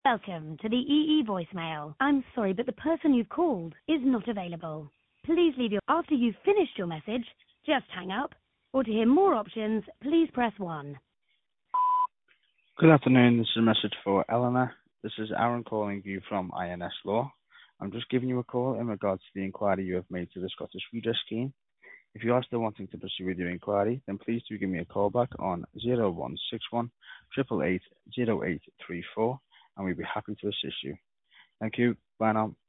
Welcome to the EE voicemail. I'm sorry, but the person you've called is not available. Please leave after you've finished your message, just hang up. Or to hear more options, please press 1. Good afternoon. This is a message for Eleanor. This is Aaron calling you from INS Law. I'm just giving you a call in regards to the inquiry you have made to the Scottish Redress Scheme. If you are still wanting to pursue with your inquiry, then please do give me a call back on 0161 888 0834, and we'd be happy to assist you. Thank you. Bye now.